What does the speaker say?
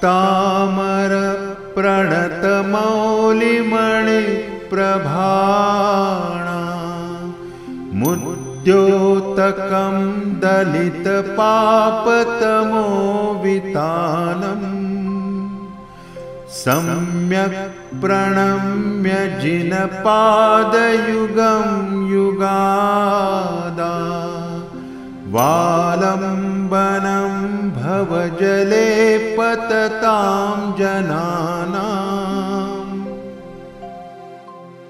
तामर प्रणतमौलिमणि प्रभाणा मुद्योतकं दलितपापतमो वितानम् सम्यक् प्रणम्य जिनपादयुगं युगादा वालम्बनं भवजले पततां जनानाम्